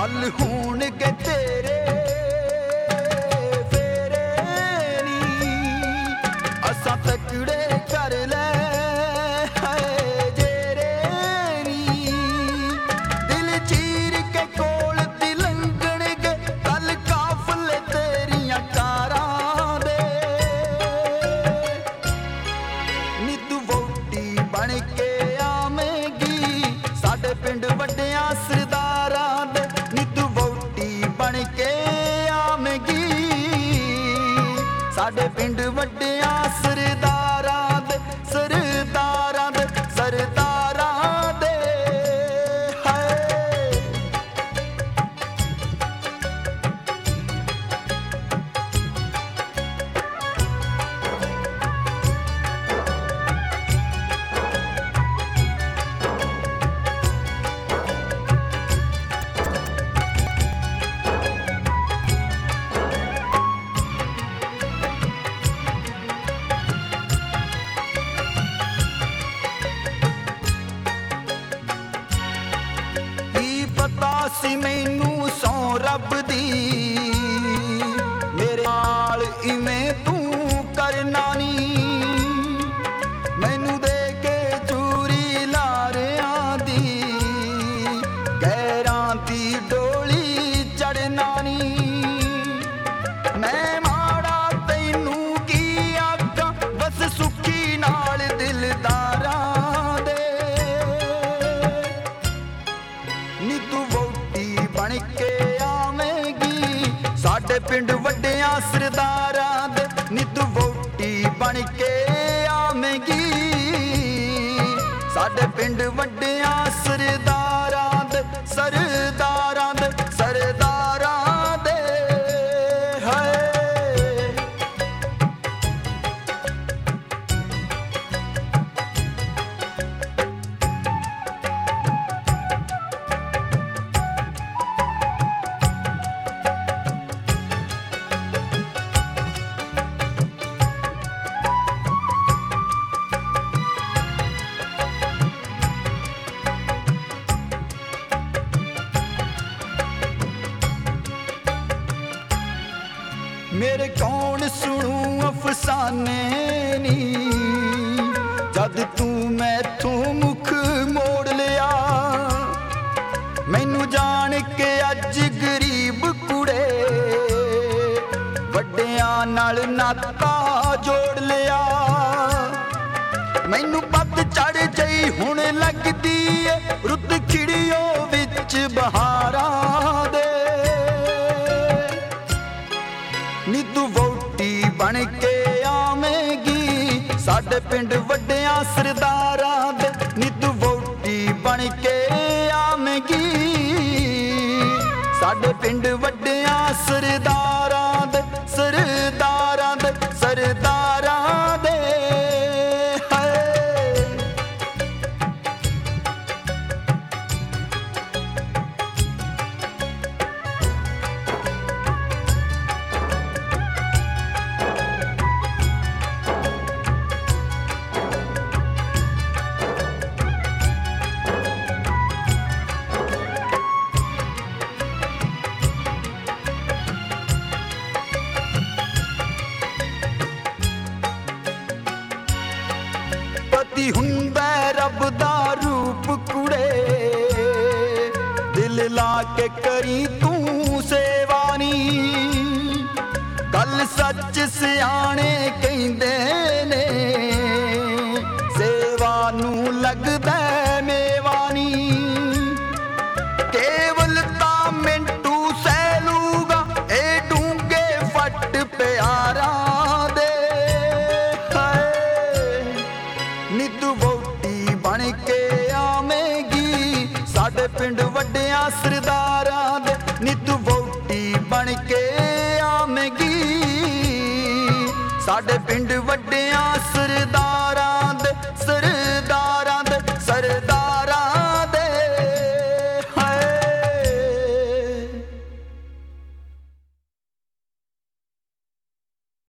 कल होणगे तेरे फेरे नी असां तकड़े कर ले जेरे नी दिल चीर के कोल दी लंघणगे कल काफले तेरियां कारां दे नी तू वोटी बन के आवेंगी साडे पिंड वड्डियां सरदारां दे नी तू वोटी बन के आवेंगी साडे पिंड वड्डियां सरदारां दे सरदारां दे सरदारां दे हाय। पता सी मैनू सौ रब दी मेरे नाल इवें तू करना नी मैनू दे के चूरी लारियां दी गैरां दी डोली चढ़ना नी मैं माड़ा तैनू की आखां बस सुखी नाल दिलदारां दे नी तू वोटी बन के आवेंगी साडे पिंड वड्डियां सरदारां दे नी तू वोटी बन के आवेंगी साडे पिंड वड्डियां सरदारां दे सरदारां दे सरदारां दे हाय। मेरे कौन सुनू अफसाने नी जद तू मैथों मुख मोड़ लिया मैनू जान के अज गरीब कुड़े वड्डियां नाल नाता जोड़ लिया मैनू पत चढ़ जई हुण लगदी ए रुत खिड़ियो विच बहारां दे नी तू वोटी बन के आवेंगी साडे पिंड वड्डियां सरदारां दे नी तू वोटी बन के आवेंगी साडे पिंड वड्डियां सरदारां दे सरदारां दे सरदारां दे हाय। पति हुंदा रब दा रूप कुड़े दिल ला के करी तू सेवानी गल सच सियाणे कहंदे ने सेवा नू लगदा मेवानी केवल ता मिंटू सैलूगा ए डूंगे फट प्यारा दे हाय। नी तू वोटी बन के आवेंगी साडे पिंड वड्डियां सरदारां दे नी तू वोटी बन के आवेंगी साडे पिंड वड्डियां सरदारां